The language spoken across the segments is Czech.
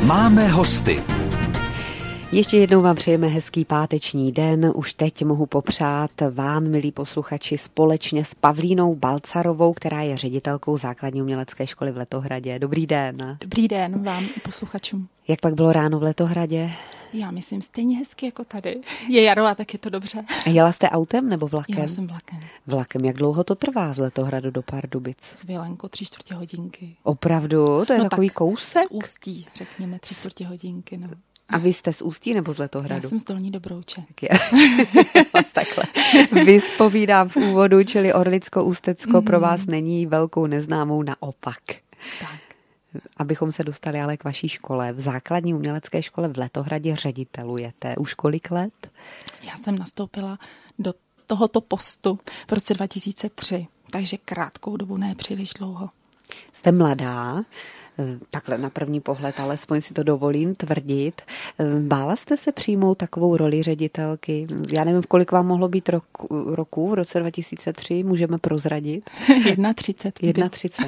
Máme hosty. Ještě jednou vám přejeme hezký páteční den. Už teď mohu popřát vám, milí posluchači, společně s Pavlínou Balcarovou, která je ředitelkou Základní umělecké školy v Letohradě. Dobrý den. Dobrý den vám i posluchačům. Jak pak bylo ráno v Letohradě? Já myslím stejně hezky jako tady. Je jaro a tak je to dobře. A jela jste autem nebo vlakem? Jela jsem vlakem. Vlakem. Jak dlouho to trvá z Letohradu do Pardubic? Chvílenko, 3/4 hodinky. Opravdu? To je takový kousek? Z Ústí, řekněme, 3/4 hodinky. No. A vy jste z Ústí nebo z Letohradu? Já jsem z Dolní Dobrouče. Takhle. Vyspovídám v úvodu, čili Orlicko-Ústecko pro vás není velkou neznámou, naopak. Tak. Abychom se dostali ale k vaší škole. V Základní umělecké škole v Letohradě ředitelujete. Už kolik let? Já jsem nastoupila do tohoto postu v roce 2003, takže krátkou dobu, ne příliš dlouho. Jste mladá, takhle na první pohled, alespoň si to dovolím tvrdit. Bála jste se přijmout takovou roli ředitelky? Já nevím, v kolik vám mohlo být roku v roce 2003, můžeme prozradit? 31.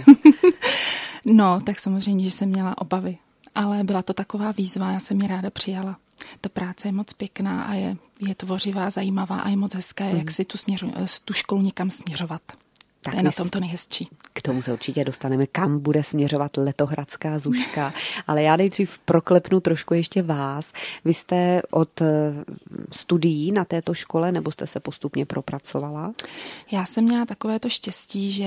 No, tak samozřejmě, že jsem měla obavy, ale byla to taková výzva, já jsem ji ráda přijala. Ta práce je moc pěkná a je tvořivá, zajímavá a je moc hezké, jak si tu školu někam směřovat. Tak to je na tom to nejhezčí. K tomu se určitě dostaneme, kam bude směřovat letohradská Zuška. Ale já nejdřív proklepnu trošku ještě vás. Vy jste od studií na této škole, nebo jste se postupně propracovala? Já jsem měla takovéto štěstí,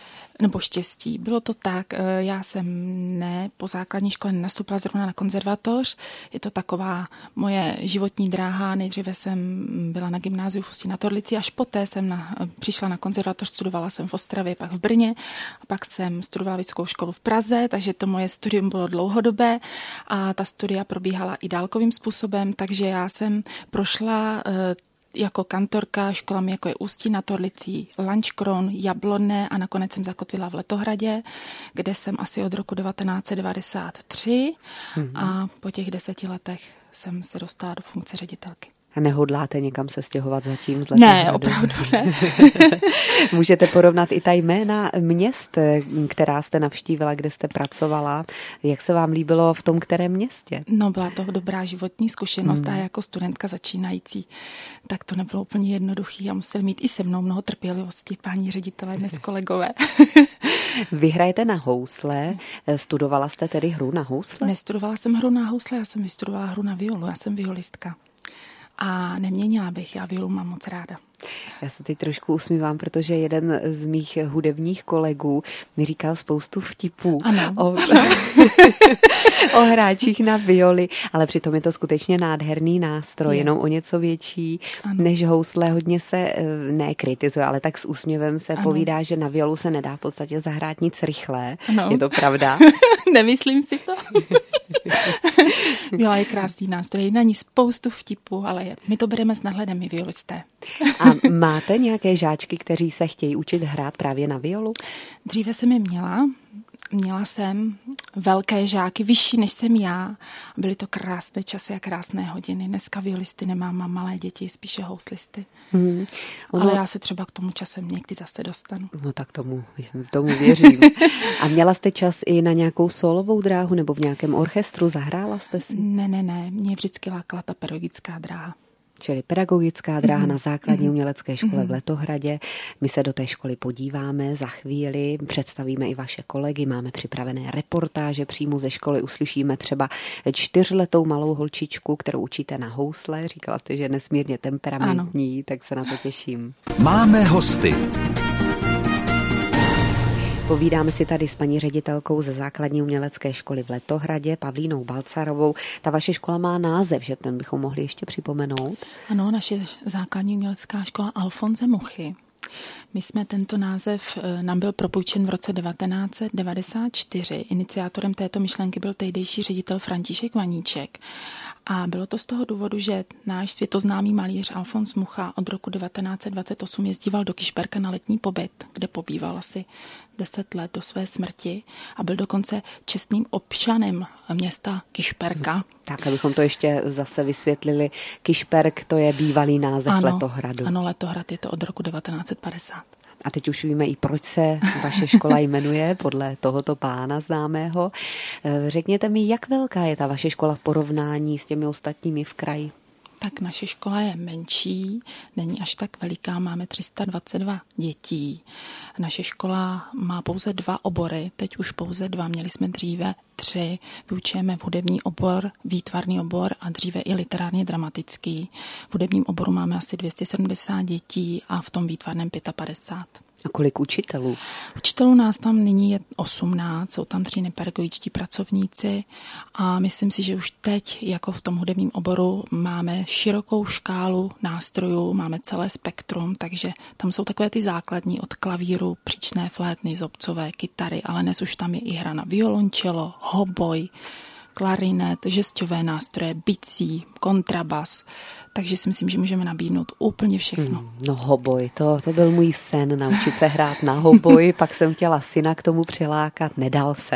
bylo to tak, já jsem po základní škole nenastoupila zrovna na konzervatoř, je to taková moje životní dráha, nejdříve jsem byla na gymnáziu v Ústí nad Orlicí, až poté jsem přišla na konzervatoř, studovala jsem v Ostravě, pak v Brně, a pak jsem studovala vysokou školu v Praze, takže to moje studium bylo dlouhodobé a ta studia probíhala i dálkovým způsobem, takže já jsem prošla jako kantorka školami, jako je Ústí nad Orlicí, Lanškron, Jablonné a nakonec jsem zakotvila v Letohradě, kde jsem asi od roku 1993 a po těch 10 letech jsem se dostala do funkce ředitelky. A nehodláte někam se stěhovat zatím z Letohradu? Ne, opravdu ne. Můžete porovnat i ta jména měst, která jste navštívila, kde jste pracovala. Jak se vám líbilo v tom kterém městě? No, byla to dobrá životní zkušenost a jako studentka začínající, tak to nebylo úplně jednoduchý a museli mít i se mnou mnoho trpělivosti, páni ředitelé, dnes kolegové. Vy hrajete na housle, studovala jste tedy hru na housle? Nestudovala jsem hru na housle, já jsem vystudovala hru na violu, já jsem violistka. A neměnila bych, já violu mám moc ráda. Já se teď trošku usmívám, protože jeden z mých hudebních kolegů mi říkal spoustu vtipů o hráčích na violi, ale přitom je to skutečně nádherný nástroj, jenom o něco větší než housle. Hodně se nekritizuje, ale tak s úsměvem se povídá, že na violu se nedá v podstatě zahrát nic rychlé. Ano. Je to pravda? Nemyslím si to. Viola je krásný nástroj, je na ní spoustu vtipů, ale my to bereme s nadhledem, my violisté. A máte nějaké žáčky, kteří se chtějí učit hrát právě na violu? Dříve jsem je měla. Měla jsem velké žáky, vyšší než jsem já. Byly to krásné časy a krásné hodiny. Dneska violisty nemám, mám malé děti, spíše houslisty. Ale já se třeba k tomu časem někdy zase dostanu. No tak tomu věřím. A měla jste čas i na nějakou solovou dráhu nebo v nějakém orchestru? Zahrála jste si? Ne. Mě vždycky lákala ta pedagogická dráha. Čili pedagogická dráha na Základní umělecké škole v Letohradě. My se do té školy podíváme za chvíli, představíme i vaše kolegy, máme připravené reportáže přímo ze školy, uslyšíme třeba 4letou malou holčičku, kterou učíte na housle. Říkala jste, že je nesmírně temperamentní, tak se na to těším. Máme hosty. Povídáme si tady s paní ředitelkou ze Základní umělecké školy v Letohradě, Pavlínou Balcarovou. Ta vaše škola má název, že ten bychom mohli ještě připomenout? Ano, naše Základní umělecká škola Alfonse Muchy. My jsme tento název, nám byl propůjčen v roce 1994. Iniciátorem této myšlenky byl tehdejší ředitel František Vaníček. A bylo to z toho důvodu, že náš světoznámý malíř Alfons Mucha od roku 1928 jezdíval do Kyšperka na letní pobyt, kde pobýval asi 10 let do své smrti a byl dokonce čestným občanem města Kyšperka. Tak, abychom to ještě zase vysvětlili. Kyšperk, to je bývalý název Letohradu. Ano, Letohrad je to od roku 1950. A teď už víme i, proč se vaše škola jmenuje podle tohoto pána známého. Řekněte mi, jak velká je ta vaše škola v porovnání s těmi ostatními v kraji? Tak naše škola je menší, není až tak veliká, máme 322 dětí. Naše škola má pouze 2 obory, teď už pouze 2, měli jsme dříve 3. Vyučujeme hudební obor, výtvarný obor a dříve i literárně dramatický. V hudebním oboru máme asi 270 dětí a v tom výtvarném 55. A kolik učitelů? Učitelů nás tam nyní je 18, jsou tam 3 nepedagogičtí pracovníci a myslím si, že už teď, jako v tom hudebním oboru, máme širokou škálu nástrojů, máme celé spektrum, takže tam jsou takové ty základní od klavíru, příčné flétny, zobcové, kytary, ale dnes už tam je i hra na violončelo, hoboj, klarinet, žesťové nástroje, bicí, kontrabas. Takže si myslím, že můžeme nabídnout úplně všechno. No hoboj, to byl můj sen, naučit se hrát na hoboj, pak jsem chtěla syna k tomu přilákat, nedal se.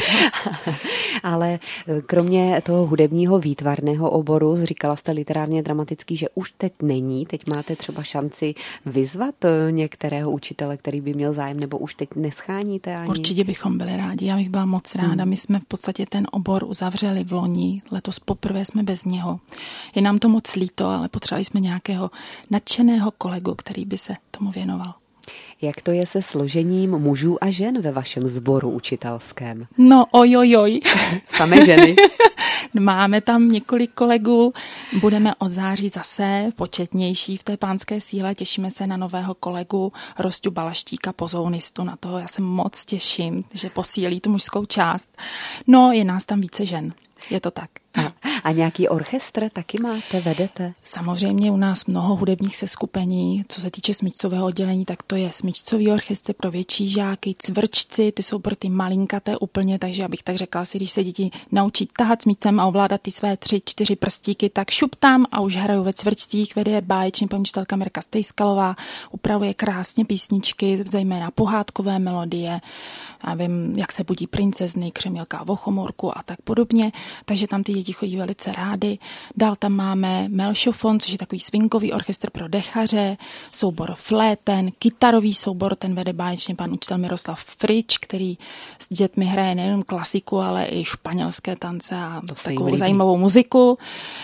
Ale kromě toho hudebního výtvarného oboru, říkala jste literárně dramatický, že už teď není, teď máte třeba šanci vyzvat některého učitele, který by měl zájem, nebo už teď nescháníte ani? Určitě bychom byli rádi, já bych byla moc ráda. My jsme v podstatě ten obor uzavřeli v loni, letos poprvé jsme bez něho. Je nám to moc líto, ale potřebovali jsme nějakého nadšeného kolegu, který by se tomu věnoval. Jak to je se složením mužů a žen ve vašem sboru učitelském? No ojojoj. Samé ženy? Máme tam několik kolegů, budeme od září zase početnější v té Pánské síle, těšíme se na nového kolegu Rosťu Balaštíka, pozounistu, na toho já se moc těším, že posílí tu mužskou část. No, je nás tam více žen. Je to tak. A nějaký orchestr taky máte, vedete? Samozřejmě u nás mnoho hudebních seskupení, co se týče smyčcového oddělení, tak to je smyčcový orchestr pro větší žáky, cvrčci, ty jsou pro ty malinkaté úplně, takže abych tak řekla si, když se děti naučí tahat smyčcem a ovládat ty své 3-4 prstíky, tak šup tam a už hrajou ve cvrčcích, vede je báječně paní učitelka Mirka Stejskalová, upravuje krásně písničky, zejména pohádkové melodie, já vím, jak se budí princezny, Křemílka v Ochomorku a tak podobně, takže tam ty děti chodí velice rády. Dál tam máme melšofon, což je takový swingový orchestr pro dechaře, soubor fléten, kytarový soubor, ten vede báječně pan učitel Miroslav Frič, který s dětmi hraje nejen klasiku, ale i španělské tance a takovou zajímavou muziku.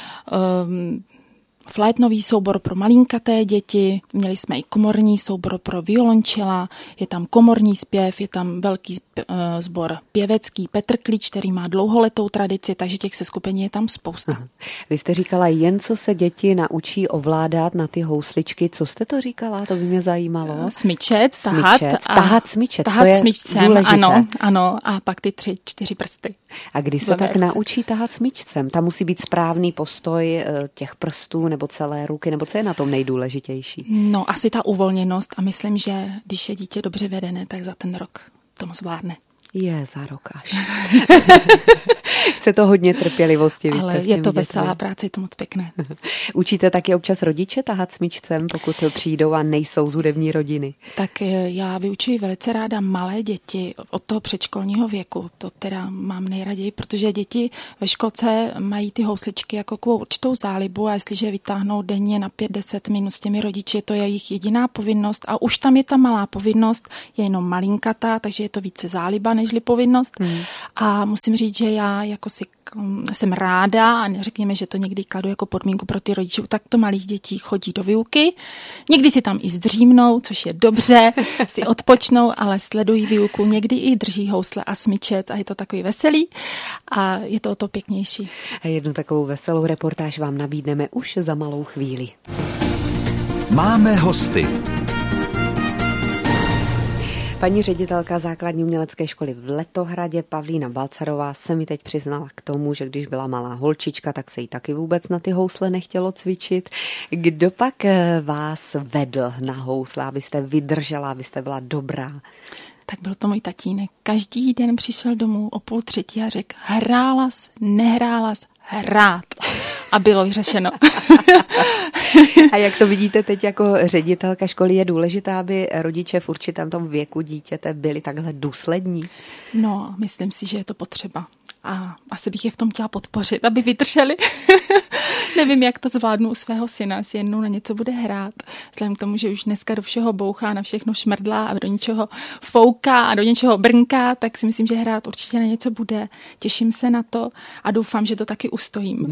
Flétnový soubor pro malinkaté děti, měli jsme i komorní soubor pro violončela, je tam komorní zpěv, je tam velký sbor pěvecký Petr Klíč, který má dlouholetou tradici, takže těch seskupení je tam spousta. Aha. Vy jste říkala, jen co se děti naučí ovládat na ty housličky, co jste to říkala, to by mě zajímalo. Smyčec, tahat smyčec, to je smyčcem, důležité. Ano, a pak ty 3-4 prsty. A když se tak naučí tahat smyčcem, tam musí být správný postoj těch prstů nebo celé ruky, nebo co je na tom nejdůležitější? No, asi ta uvolněnost a myslím, že když je dítě dobře vedené, tak za ten rok to zvládne. Je za rok až. Chce to hodně trpělivosti. Ale je to veselá práce, je to moc pěkné. Učíte taky občas rodiče tahat smyčcem, pokud přijdou a nejsou z hudební rodiny? Tak já vyučuji velice ráda malé děti od toho předškolního věku. To teda mám nejraději, protože děti ve školce mají ty housličky jako takovou určitou zálibu a jestliže vytáhnou denně na 5-10 minut s těmi rodiči, to je jejich jediná povinnost a už tam je ta malá povinnost, je jenom malinkatá, takže je to více záliba nežli povinnost. A musím říct, že já jako jsem ráda a řekněme, že to někdy kladu jako podmínku pro ty rodiče, tak to malých dětí chodí do výuky. Někdy si tam i zdřímnou, což je dobře, si odpočnou, ale sledují výuku, někdy i drží housle a smyčec a je to takový veselý a je to o to pěknější. A jednu takovou veselou reportáž vám nabídneme už za malou chvíli. Máme hosty. Paní ředitelka základní umělecké školy v Letohradě Pavlína Balcarová se mi teď přiznala k tomu, že když byla malá holčička, tak se jí taky vůbec na ty housle nechtělo cvičit. Kdo pak vás vedl na housle, abyste vydržela, abyste byla dobrá? Tak byl to můj tatínek. Každý den přišel domů o 2:30 a řekl, hrálas, nehrálas, hrát. a bylo vyřešeno. A jak to vidíte teď jako ředitelka školy, je důležité, aby rodiče v určitém tom věku dítěte byli takhle důslední? No, myslím si, že je to potřeba. A asi bych je v tom chtěla podpořit, aby vydrželi. Nevím, jak to zvládnu u svého syna, jestli jednou na něco bude hrát. Vzhledem k tomu, že už dneska do všeho bouchá, na všechno šmrdlá a do něčeho fouká a do něčeho brnká, tak si myslím, že hrát určitě na něco bude. Těším se na to a doufám, že to taky ustojím.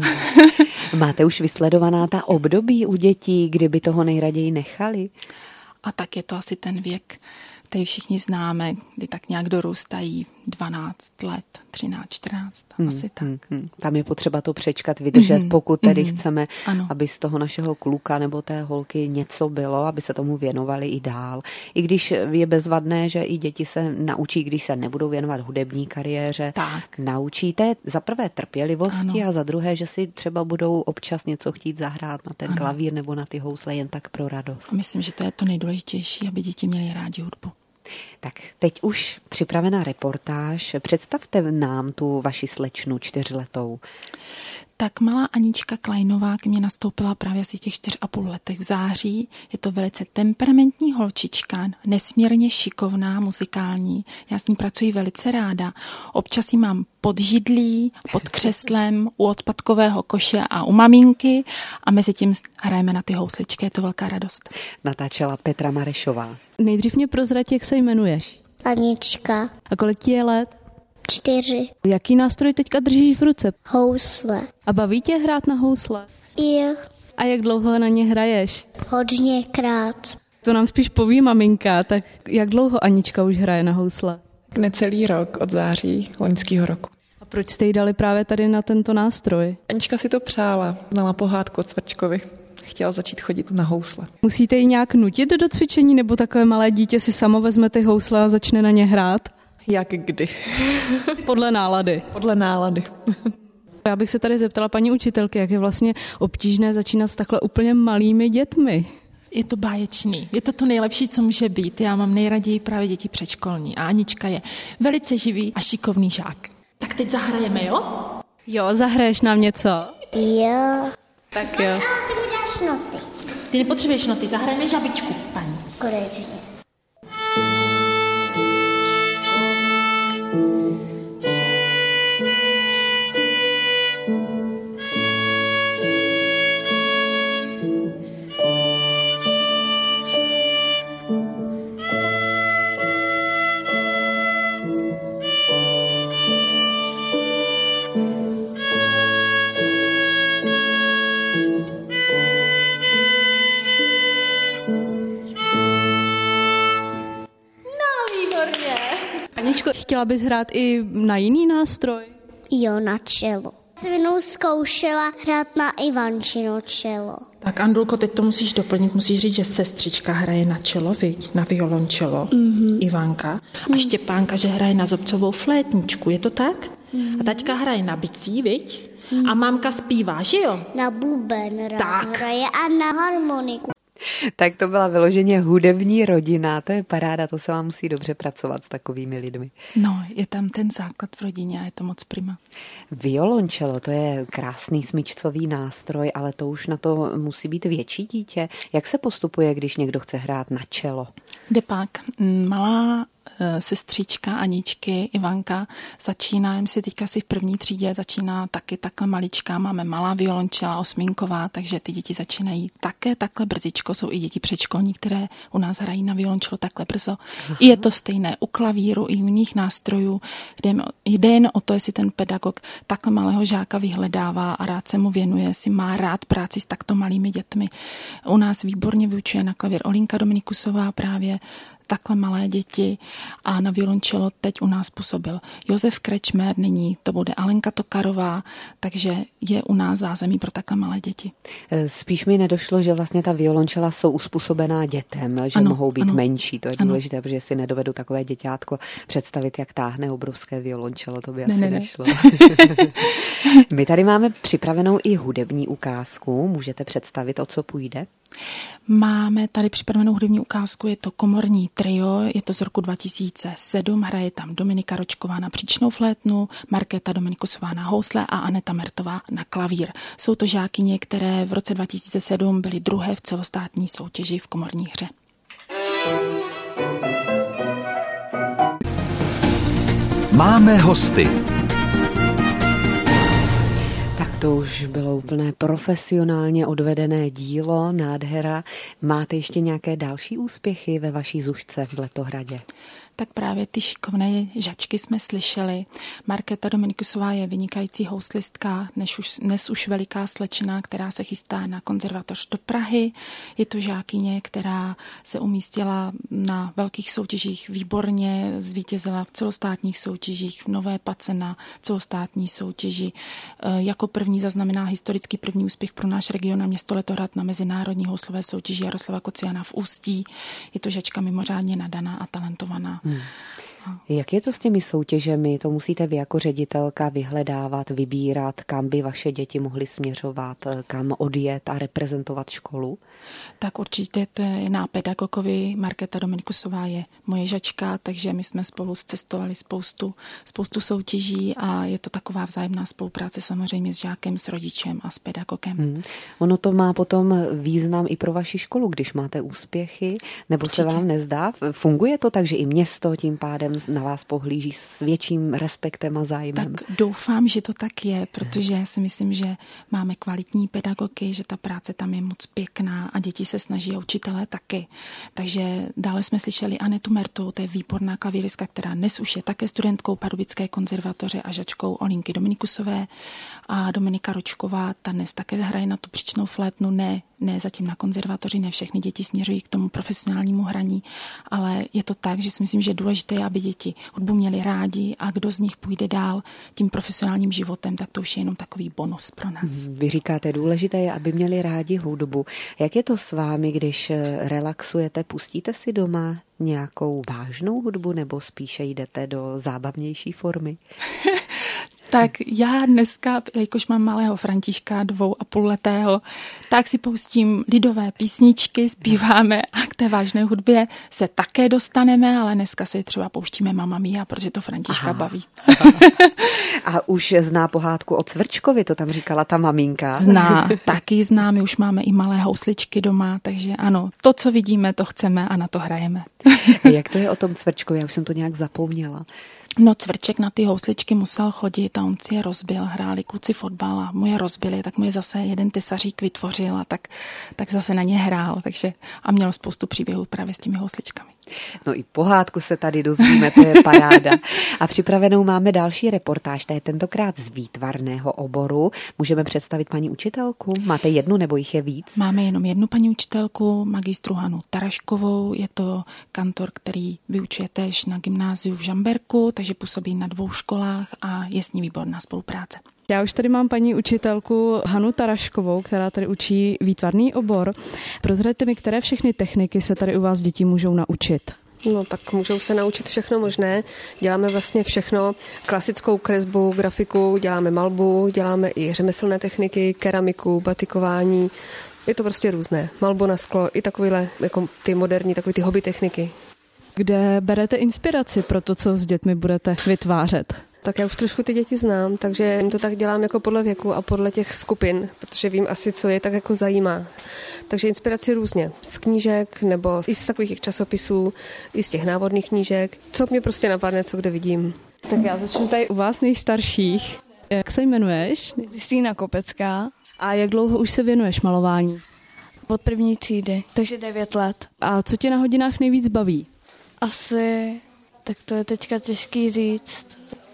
Máte už vysledovaná ta období u dětí, kdyby toho nejraději nechali? A tak je to asi ten věk, který všichni známe, kdy tak nějak dorůstají 12 let, 13, 14, asi tak. Tam je potřeba to přečkat, vydržet, pokud tedy chceme, aby z toho našeho kluka nebo té holky něco bylo, aby se tomu věnovali i dál. I když je bezvadné, že i děti se naučí, když se nebudou věnovat hudební kariéře, naučíte za prvé trpělivosti a za druhé, že si třeba budou občas něco chtít zahrát na ten klavír nebo na ty housle jen tak pro radost. Myslím, že to je to nejdůležitější, aby děti měly rádi hudbu. Tak teď už připravená reportáž. Představte nám tu vaši slečnu 4letou. Tak malá Anička Kleinová k mě nastoupila právě asi těch 4,5 letech v září. Je to velice temperamentní holčička, nesmírně šikovná, muzikální. Já s ní pracuji velice ráda. Občas ji mám pod židlí, pod křeslem, u odpadkového koše a u maminky a mezi tím hrajeme na ty housličky. Je to velká radost. Natáčela Petra Marešová. Nejdřív mě prozrať, jak se jmenuješ. Anička. A kolik ti je let? 4. Jaký nástroj teďka držíš v ruce? Housle. A baví tě hrát na housle? Jo. A jak dlouho na ně hraješ? Hodněkrát. To nám spíš poví maminka, tak jak dlouho Anička už hraje na housle? Necelý rok od září loňského roku. A proč jste jí dali právě tady na tento nástroj? Anička si to přála, měla pohádku od Cvrčkovi. Chtěla začít chodit na housle. Musíte ji nějak nutit do cvičení, nebo takové malé dítě si samo vezme ty housle a začne na ně hrát? Jak kdy? Podle nálady. Podle nálady. Já bych se tady zeptala paní učitelky, jak je vlastně obtížné začínat s takhle úplně malými dětmi. Je to báječný. Je to nejlepší, co může být. Já mám nejraději právě děti předškolní. A Anička je velice živý a šikovný žák. Tak teď zahrajeme, jo? Jo, zahraješ nám něco? Jo. Tak jo. Ale ty mi dáš noty. Ty nepotřebuješ noty, zahrajeme žabičku, paní. Konečně. Aničko, chtěla bys hrát i na jiný nástroj? Jo, na čelo. Jsem jednou zkoušela hrát na Ivančino čelo. Tak Andulko, teď to musíš doplnit, musíš říct, že sestřička hraje na čelo, viď? Na violončelo, Ivanka. A Štěpánka, že hraje na zobcovou flétničku, je to tak? A taťka hraje na bicí, viď? A mámka zpívá, že jo? Na buben Tak. hraje a na harmoniku. Tak to byla vyloženě hudební rodina, to je paráda, to se vám musí dobře pracovat s takovými lidmi. No, je tam ten základ v rodině a je to moc prima. Violončelo, to je krásný smyčcový nástroj, ale to už na to musí být větší dítě. Jak se postupuje, když někdo chce hrát na čelo? Jde pak. Malá sestřička Aničky, Ivanka, začíná, jen si teďka si v první třídě začíná taky takhle maličká, máme malá violončela, 8, takže ty děti začínají také takhle brzičko, jsou i děti předškolní, které u nás hrají na violončelo takhle brzo. Aha. Je to stejné u klavíru i u jiných nástrojů, jde jen o to, jestli ten pedagog takhle malého žáka vyhledává a rád se mu věnuje, jestli má rád práci s takto malými dětmi. U nás výborně vyučuje na klavír Olinka Dominikusová právě takhle malé děti a na violončelo teď u nás působil Josef Krečmer, nyní to bude Alenka Tokarová, takže je u nás zázemí pro takhle malé děti. Spíš mi nedošlo, že vlastně ta violončela jsou uspůsobená dětem, že mohou být menší, to je důležité, protože si nedovedu takové děťátko představit, jak táhne obrovské violončelo, to by asi nešlo. My tady máme připravenou i hudební ukázku, můžete představit, o co půjde? Máme tady připravenou hudební ukázku, je to komorní trio, je to z roku 2007, hraje tam Dominika Ročková na příčnou flétnu, Markéta Dominikusová na housle a Aneta Mertová na klavír. Jsou to žákyně, které v roce 2007 byly druhé v celostátní soutěži v komorní hře. Máme hosty. To už bylo úplné profesionálně odvedené dílo, nádhera. Máte ještě nějaké další úspěchy ve vaší Zušce v Letohradě? Tak právě ty šikovné žačky jsme slyšeli. Markéta Dominikusová je vynikající houslistka, dnes už veliká slečna, která se chystá na konzervatoř do Prahy. Je to žákyně, která se umístila na velkých soutěžích výborně, zvítězila v celostátních soutěžích, v Nové Pace na celostátní soutěži. Jako první zaznamená historický první úspěch pro náš region a město Letohrad na mezinárodní houslové soutěži Jaroslava Kociana v Ústí. Je to žačka mimořádně nadaná a talentovaná. Jak je to s těmi soutěžemi? To musíte vy jako ředitelka vyhledávat, vybírat, kam by vaše děti mohly směřovat, kam odjet a reprezentovat školu? Tak určitě to je na pedagogovi. Markéta Dominikusová je moje žačka, takže my jsme spolu zcestovali spoustu soutěží a je to taková vzájemná spolupráce samozřejmě s žákem, s rodičem a s pedagogem. Ono to má potom význam i pro vaši školu, když máte úspěchy, nebo určitě. Se vám nezdá? Funguje to tak, že i město tím pádem na vás pohlíží s větším respektem a zájmem? Tak doufám, že to tak je, protože já si myslím, že máme kvalitní pedagogy, že ta práce tam je moc pěkná a děti se snaží a učitelé taky. Takže dále jsme slyšeli Anetu Mertovou, to je výborná klavíristka, která dnes už je také studentkou Pardubické konzervatoře a žačkou Olinky Dominikusové, a Dominika Ročková, ta dnes také hraje na tu příčnou flétnu, ne zatím na konzervatoři, ne všechny děti směřují k tomu profesionálnímu hraní, ale je to tak, že si myslím, že je důležité, aby děti hudbu měli rádi a kdo z nich půjde dál tím profesionálním životem, tak to už je jenom takový bonus pro nás. Vy říkáte, důležité je, aby měli rádi hudbu. Jak je to s vámi, když relaxujete? Pustíte si doma nějakou vážnou hudbu nebo spíše jdete do zábavnější formy? Tak já dneska, jelikož mám malého Františka, 2,5letého, tak si pustím lidové písničky, zpíváme a k té vážné hudbě se také dostaneme, ale dneska si třeba pouštíme Mamma Mia, protože to Františka baví. A už zná pohádku o Cvrčkovi, to tam říkala ta maminka. Zná, taky zná, my už máme i malé housličky doma, takže ano, to, co vidíme, to chceme a na to hrajeme. Jak to je o tom Cvrčkovi? Já už jsem to nějak zapomněla. No, Cvrček na ty housličky musel chodit a on si je rozbil, hráli kluci fotbal a mu je rozbili, tak mu je zase jeden tesařík vytvořil a tak zase na ně hrál, takže a měl spoustu příběhů právě s těmi housličkami. No i pohádku se tady dozvíme, to je paráda. A připravenou máme další reportáž, ta je tentokrát z výtvarného oboru. Můžeme představit paní učitelku? Máte jednu nebo jich je víc? Máme jenom jednu paní učitelku, magistru Hanu Taraškovou. Je to kantor, který vyučuje též na gymnáziu v Žamberku, takže působí na 2 školách a je s ní výborná spolupráce. Já už tady mám paní učitelku Hanu Taraškovou, která tady učí výtvarný obor. Prozraďte mi, které všechny techniky se tady u vás děti můžou naučit? No tak můžou se naučit všechno možné. Děláme vlastně všechno. Klasickou kresbu, grafiku, děláme malbu, děláme i řemeslné techniky, keramiku, batikování. Je to prostě různé. Malbu na sklo i takovýhle, jako ty moderní, takový ty hobby techniky. Kde berete inspiraci pro to, co s dětmi budete vytvářet? Tak já už trošku ty děti znám, takže jim to tak dělám jako podle věku a podle těch skupin, protože vím asi, co je tak jako zajímá. Takže inspiraci různě. Z knížek nebo i z takových časopisů, i z těch návodných knížek. Co mě prostě napadne, co kde vidím. Tak já začnu tady u vás nejstarších. Jak se jmenuješ? Kristýna Kopecká. A jak dlouho už se věnuješ malování? Od 1. třídy, takže 9 let. A co tě na hodinách nejvíc baví? Asi, tak to je teďka těžký říct.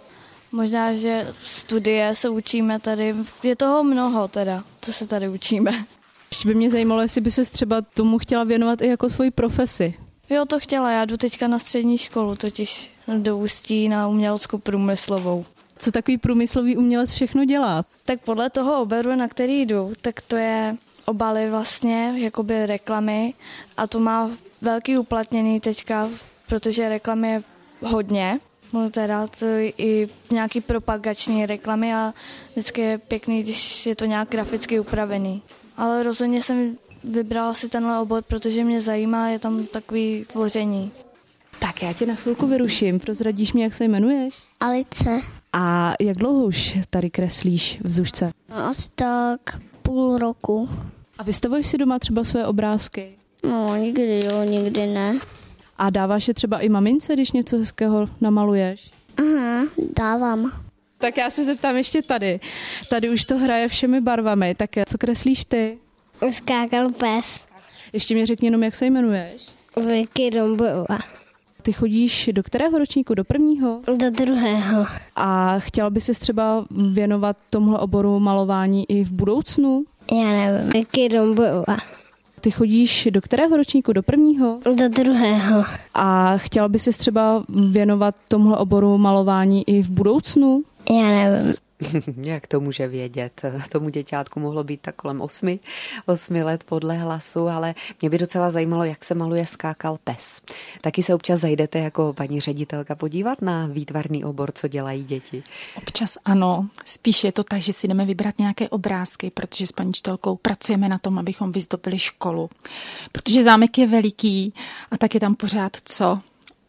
Možná, že studie se učíme tady, je toho mnoho teda, co se tady učíme. Ještě by mě zajímalo, jestli by ses třeba tomu chtěla věnovat i jako svoji profesi. Jo, to chtěla, já jdu teďka na střední školu, totiž do Ústí na uměleckou průmyslovou. Co takový průmyslový umělec všechno dělá? Tak podle toho oboru, na který jdu, tak to je obaly vlastně, jakoby reklamy a to má velký uplatněný teďka, protože reklamy je hodně. Můžu teda to i nějaký propagační reklamy a vždycky je pěkný, když je to nějak graficky upravený. Ale rozhodně jsem vybrala si tenhle obor, protože mě zajímá, je tam takový tvoření. Tak já tě na chvilku vyruším. Prozradíš mi, jak se jmenuješ? Alice. A jak dlouho už tady kreslíš v Zušce? Asi tak půl roku. A vystavuješ si doma třeba své obrázky? No, někdy jo, někdy ne. A dáváš je třeba i mamince, když něco hezkého namaluješ? Aha, dávám. Tak já se zeptám ještě tady. Tady už to hraje všemi barvami. Tak co kreslíš ty? Skákal pes. Ještě mi řekni jenom, jak se jmenuješ. Vicky Dombova. Ty chodíš do kterého ročníku? Do prvního? Do druhého. A chtěla by ses třeba věnovat tomuhle oboru malování i v budoucnu? Já nevím. Vicky Dombova. Ty chodíš do kterého ročníku? Do prvního? Do druhého. A chtěla by ses třeba věnovat tomuhle oboru malování i v budoucnu? Já nevím. Jak to může vědět? Tomu děťátku mohlo být tak kolem 8 let podle hlasu, ale mě by docela zajímalo, jak se maluje Skákal pes. Taky se občas zajdete jako paní ředitelka podívat na výtvarný obor, co dělají děti? Občas ano, spíš je to tak, že si jdeme vybrat nějaké obrázky, protože s paní učitelkou pracujeme na tom, abychom vyzdobili školu. Protože zámek je veliký a tak je tam pořád co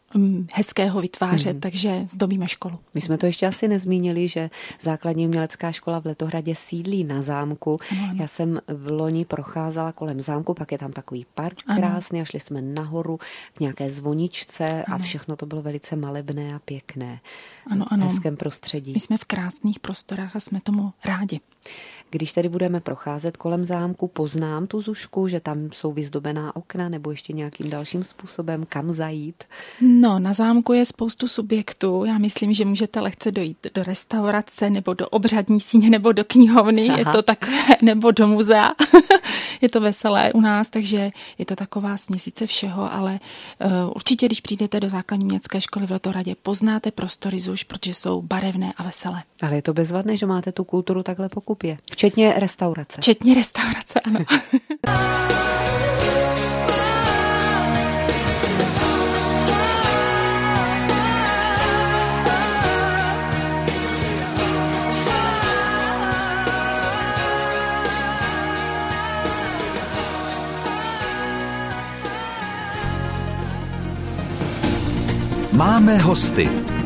hezkého vytvářet, takže zdobíme školu. My jsme to ještě asi nezmínili, že základní umělecká škola v Letohradě sídlí na zámku. Ano. Já jsem v loni procházela kolem zámku, pak je tam takový park krásný a šli jsme nahoru k nějaké zvoničce a všechno to bylo velice malebné a pěkné. Ano. V hezkém prostředí. My jsme v krásných prostorách a jsme tomu rádi. Když tady budeme procházet kolem zámku, poznám tu Zušku, že tam jsou vyzdobená okna nebo ještě nějakým dalším způsobem, kam zajít? No, na zámku je spoustu subjektů. Já myslím, že můžete lehce dojít do restaurace nebo do obřadní síně nebo do knihovny. Aha. Je to takové, nebo do muzea. Je to veselé u nás, takže je to taková směsice všeho, ale určitě, když přijdete do základní umělecké školy v Letohradě, poznáte prostory Zuš, protože jsou barevné a veselé. Ale je to bezvadné, že máte tu kulturu takhle po kupě. Včetně restaurace. Včetně restaurace, ano. Máme hosty.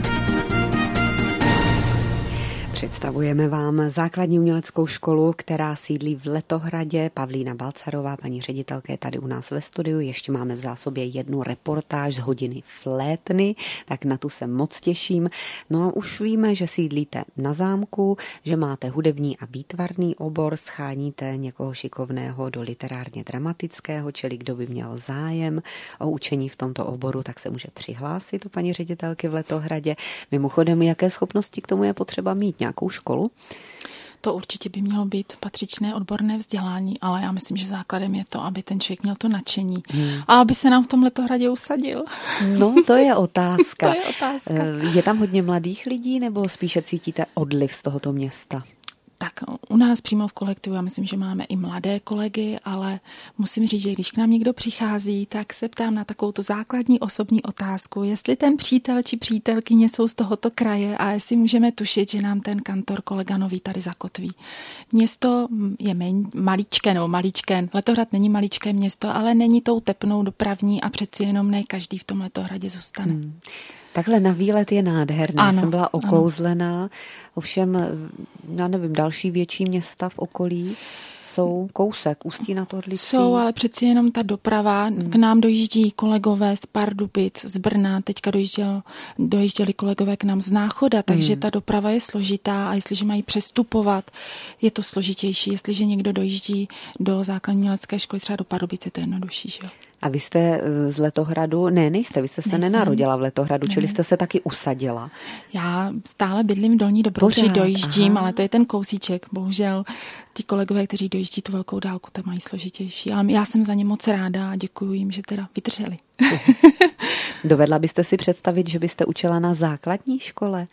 Představujeme vám základní uměleckou školu, která sídlí v Letohradě. Pavlína Balcarová, paní ředitelka, je tady u nás ve studiu. Ještě máme v zásobě jednu reportáž z hodiny flétny, tak na tu se moc těším. No a už víme, že sídlíte na zámku, že máte hudební a výtvarný obor, scháníte někoho šikovného do literárně dramatického, čili kdo by měl zájem o učení v tomto oboru, tak se může přihlásit u paní ředitelky v Letohradě. Mimochodem, jaké schopnosti k tomu je potřeba mít? Nějakou školu? To určitě by mělo být patřičné odborné vzdělání, ale já myslím, že základem je to, aby ten člověk měl to nadšení a aby se nám v tom Letohradě usadil. No, to je otázka. To je otázka. Je tam hodně mladých lidí, nebo spíše cítíte odliv z tohoto města? Tak u nás přímo v kolektivu, já myslím, že máme i mladé kolegy, ale musím říct, že když k nám někdo přichází, tak se ptám na takovou tu základní osobní otázku, jestli ten přítel či přítelkyně jsou z tohoto kraje a jestli můžeme tušit, že nám ten kantor kolega nový tady zakotví. Město je maličké, Letohrad není maličké město, ale není tou tepnou dopravní a přeci jenom ne každý v tom Letohradě zůstane. Takhle na výlet je nádherné. Ano, jsem byla okouzlená. Ovšem, já nevím, další větší města v okolí jsou kousek, Ústí nad Orlicí. Jsou, ale přeci jenom ta doprava. K nám dojíždí kolegové z Pardubic, z Brna, teďka dojížděli kolegové k nám z Náchoda, takže ta doprava je složitá a jestliže mají přestupovat, je to složitější. Jestliže někdo dojíždí do základní umělecké školy, třeba do Pardubic, je to jednodušší, že jo? A vy jste z Letohradu? Nejste, vy jste se nenarodila v Letohradu, čili jste se taky usadila. Já stále bydlím v Dolní Dobrouši, dojíždím, ale to je ten kousíček. Bohužel ti kolegové, kteří dojíždí tu velkou dálku, to mají složitější. Ale já jsem za ně moc ráda a děkuji jim, že teda vydrželi. Dovedla byste si představit, že byste učila na základní škole?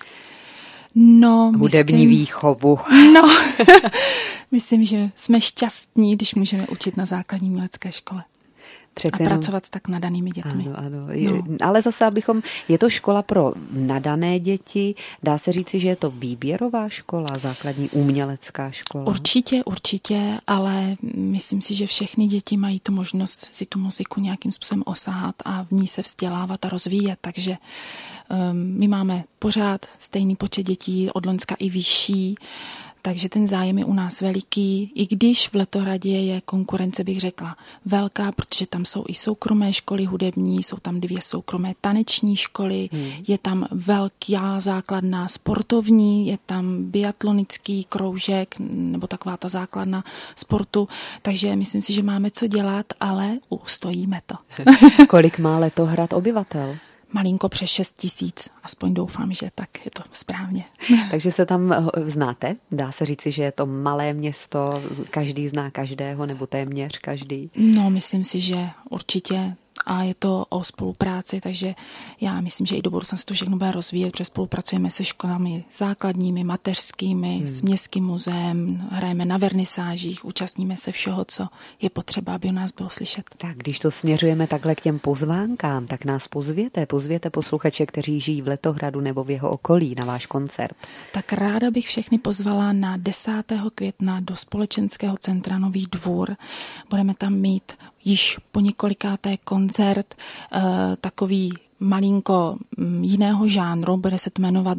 No, hudební výchovu. No, myslím, že jsme šťastní, když můžeme učit na základní umělecké škole. Přece a pracovat s tak nadanými dětmi. Ano. Ale zase, je to škola pro nadané děti, dá se říci, že je to výběrová škola, základní umělecká škola? Určitě, ale myslím si, že všechny děti mají tu možnost si tu muziku nějakým způsobem osahat a v ní se vzdělávat a rozvíjet, takže my máme pořád stejný počet dětí, od loňska i vyšší, takže ten zájem je u nás veliký, i když v Letohradě je konkurence, bych řekla, velká, protože tam jsou i soukromé školy hudební, jsou tam 2 soukromé taneční školy, je tam velká základna sportovní, je tam biatlonický kroužek, nebo taková ta základna sportu, takže myslím si, že máme co dělat, ale ustojíme to. Kolik má Letohrad obyvatel? Malinko přes 6 000, aspoň doufám, že tak je to správně. Takže se tam znáte? Dá se říci, že je to malé město, každý zná každého, nebo téměř každý? No, myslím si, že určitě a je to o spolupráci, takže já myslím, že i do budoucna se to všechno bude rozvíjet, protože spolupracujeme se školami základními, mateřskými, s městským muzeem, hrajeme na vernisážích, účastníme se všeho, co je potřeba, aby u nás bylo slyšet. Tak když to směřujeme takhle k těm pozvánkám, tak nás pozvěte posluchače, kteří žijí v Letohradu nebo v jeho okolí na váš koncert. Tak ráda bych všechny pozvala na 10. května do Společenského centra Nový Dvůr. Budeme tam mít již po několikáté koncert, takový malinko jiného žánru, bude se to jmenovat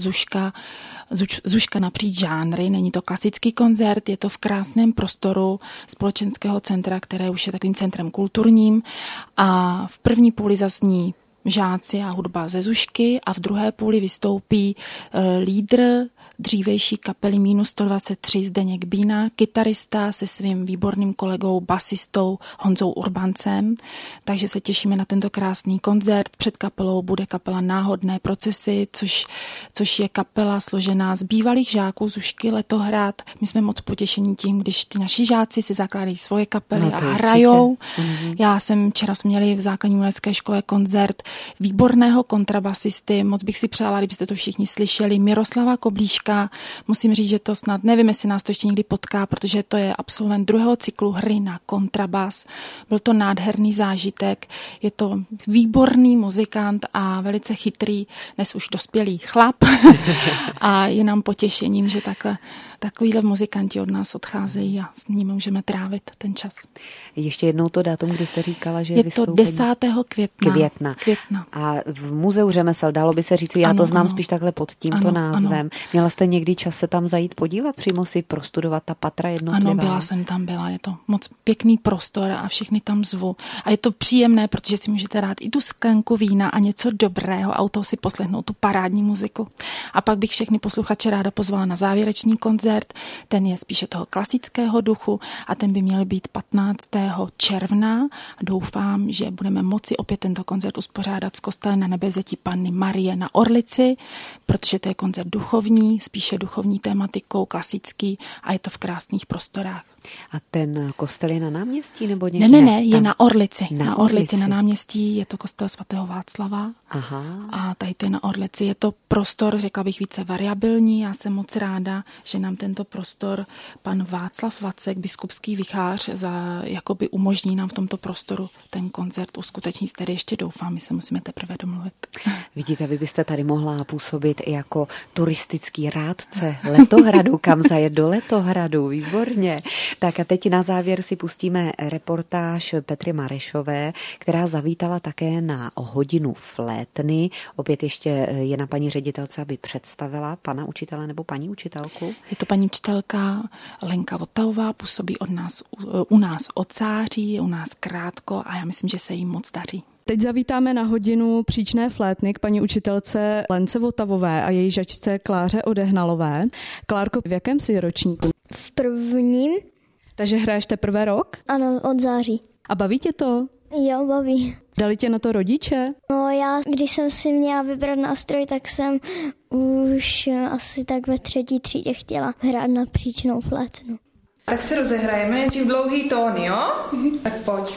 Zuška napříč žánry, není to klasický koncert, je to v krásném prostoru Společenského centra, které už je takovým centrem kulturním a v první půli zazní žáci a hudba ze Zušky a v druhé půli vystoupí lídr dřívejší kapely Minus 123 Zdeněk Bína, kytarista se svým výborným kolegou basistou Honzou Urbancem, takže se těšíme na tento krásný koncert. Před kapelou bude kapela Náhodné procesy, což je kapela složená z bývalých žáků Zušky Letohrad. My jsme moc potěšení tím, když ty naši žáci si zakládají svoje kapely a hrajou. Já jsem včera měli v základní umělecké škole koncert výborného kontrabasisty, moc bych si přála, kdybyste to všichni slyšeli, Miroslava Koblíška. Musím říct, že to snad, nevím, jestli nás to ještě někdy potká, protože to je absolvent 2. cyklu hry na kontrabas. Byl to nádherný zážitek, je to výborný muzikant a velice chytrý, dnes už dospělý chlap a je nám potěšením, že takovýhle muzikanti od nás odcházejí a s nimi můžeme trávit ten čas. Ještě jednou to datum, kdy jste říkala, že je to 10. května. A v Muzeu řemesel, dalo by se říct, já to znám spíš takhle pod tímto názvem. Ano. Měla jste někdy čas se tam zajít podívat, přímo si prostudovat ta patra jednotlivá? Ano, byla jsem tam, je to moc pěkný prostor a všechny tam zvu. A je to příjemné, protože si můžete dát i tu sklenku vína a něco dobrého a u toho si poslechnout tu parádní muziku. A pak bych všechny posluchače ráda pozvala na závěrečný koncert. Ten je spíše toho klasického duchu a ten by měl být 15. června. Doufám, že budeme moci opět tento koncert uspořádat v kostele Na Nebevzetí Panny Marie na Orlici, protože to je koncert duchovní, spíše duchovní tématikou, klasický a je to v krásných prostorách. A ten kostel je na náměstí nebo někde? Ne, je na Orlici. Na Orlici, na náměstí je to kostel svatého Václava. Aha. A tady to je na Orlici. Je to prostor, řekla bych, více variabilní. Já jsem moc ráda, že nám tento prostor pan Václav Vacek, biskupský vikář, jakoby umožní nám v tomto prostoru ten koncert uskutečnit. Tedy ještě doufám, my se musíme teprve domluvit. Vidíte, vy byste tady mohla působit i jako turistický rádce Letohradu, kam zajet do Letohradu, výborně. Tak a teď na závěr si pustíme reportáž Petry Marešové, která zavítala také na hodinu flétny. Opět ještě je na paní ředitelce, aby představila pana učitele nebo paní učitelku. Je to paní učitelka Lenka Votavová, působí u nás od září, je u nás krátko a já myslím, že se jí moc daří. Teď zavítáme na hodinu příčné flétny k paní učitelce Lence Votavové a její žačce Kláře Odehnalové. Klárko, v jakém jsi ročníku? V prvním. Takže hraješ teprve rok? Ano, od září. A baví tě to? Jo, baví. Dali tě na to rodiče? No já, když jsem si měla vybrat nástroj, tak jsem už asi tak ve 3. třídě chtěla hrát na příčnou flétnu. Tak si rozehrajeme nejdřív dlouhý tóny, jo? Tak pojď.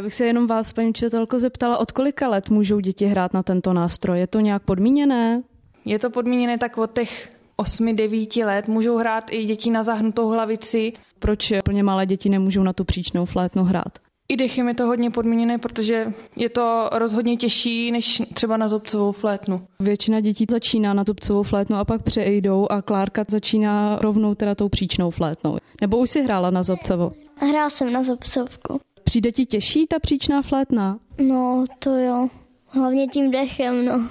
bych se jenom vás, paní učitelko, zeptala, od kolika let můžou děti hrát na tento nástroj? Je to nějak podmíněné? Je to podmíněné tak od těch 8-9 let. Můžou hrát i děti na zahnutou hlavici. Proč plně malé děti nemůžou na tu příčnou flétnu hrát? I dechem je to hodně podmíněné, protože je to rozhodně těžší než třeba na zobcovou flétnu. Většina dětí začíná na zobcovou flétnu a pak přejdou a Klárka začíná rovnou teda tou příčnou flétnou. Nebo už si hrála na zobcovou? Hrála jsem na zobcovku. Přijde ti těžší ta příčná flétna? No, to jo. Hlavně tím dechem, no.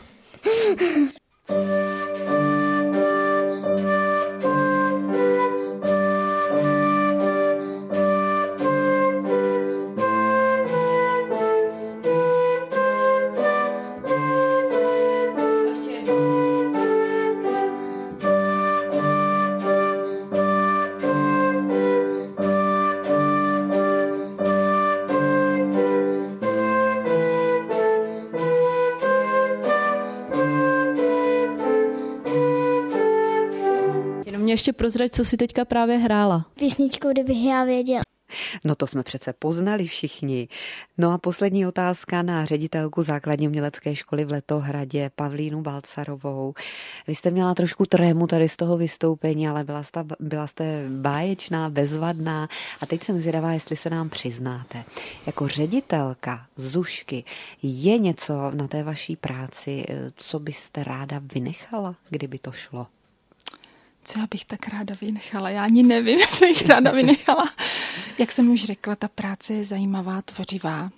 Mě ještě prozrať, co si teďka právě hrála. Písničkou, kdybych já věděla. No to jsme přece poznali všichni. No a poslední otázka na ředitelku základní umělecké školy v Letohradě, Pavlínu Balcarovou. Vy jste měla trošku trému tady z toho vystoupení, ale byla jste báječná, bezvadná a teď jsem zvědavá, jestli se nám přiznáte. Jako ředitelka Zušky je něco na té vaší práci, co byste ráda vynechala, kdyby to šlo? Co já bych tak ráda vynechala? Já ani nevím, co bych ráda vynechala. Jak jsem už řekla, ta práce je zajímavá, tvořivá.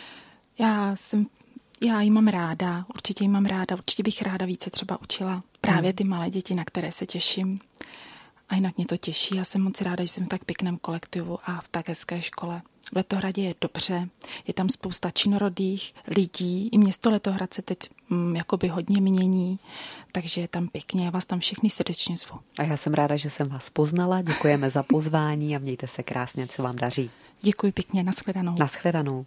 Já ji mám ráda, určitě bych ráda více třeba učila právě ty malé děti, na které se těším. A jinak mě to těší. Já jsem moc ráda, že jsem v tak pěkném kolektivu a v tak hezké škole. V Letohradě je dobře, je tam spousta činorodých lidí, i město Letohrad se teď jakoby hodně mění, takže je tam pěkně, já vás tam všechny srdečně zvu. A já jsem ráda, že jsem vás poznala, děkujeme za pozvání a mějte se krásně, co vám daří. Děkuji pěkně, nashledanou. Nashledanou.